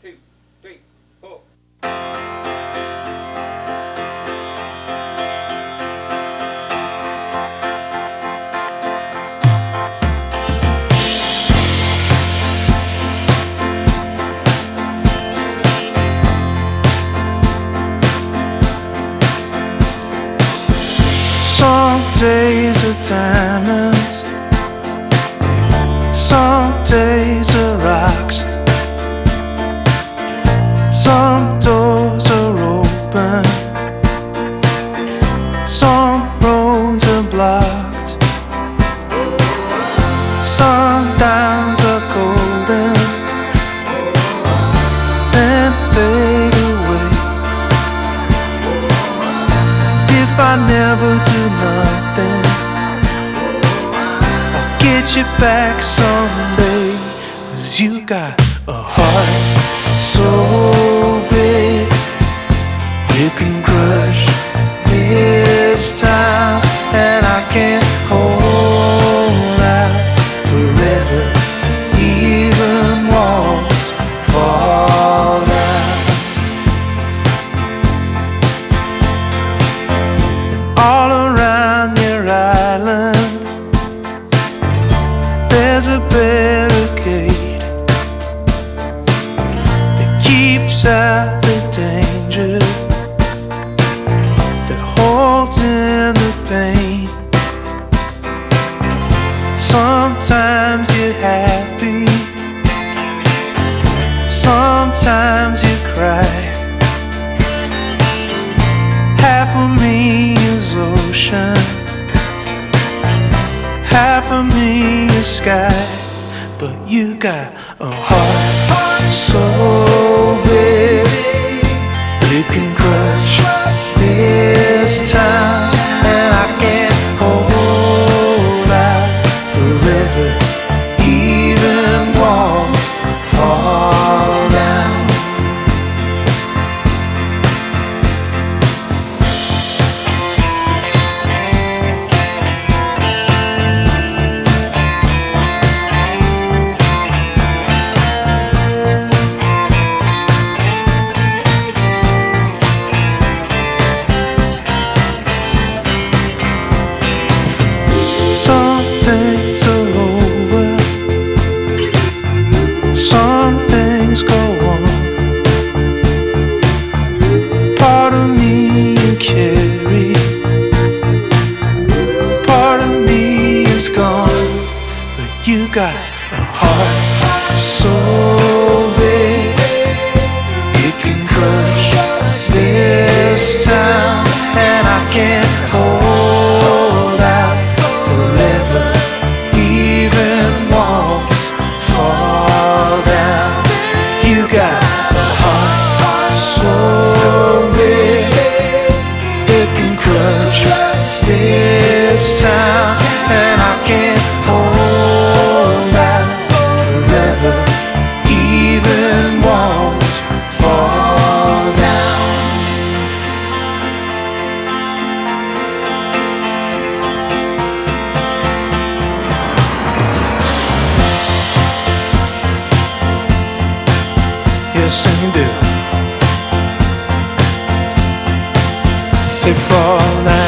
two, three, four. Some days are diamonds, some days are rocks, some doors are open, some roads are blocked, sundowns are golden, then fade away. If I never do nothing, I'll get you back someday. 'Cause you got a heart so big, you can crush this town, and I can't hold out forever. Even walls fall down. All around your island, there's a barricade that keeps out the danger, that holds in the pain. Sometimes you're happy, sometimes you cry. Half of me is ocean, half of me is sky. But you got a heart so big, you can crush this town, and I can't hold out forever. Even walls fall down. Some things are over, some things go on. Part of me you carry, part of me is gone. But you got a heart so big, you can crush this town, and I can't hold out forever. Even walls fall down. You got a heart so big, it can crush this town, and I can't hold out forever. Even walls fall down. Yes, and you do. They fall down.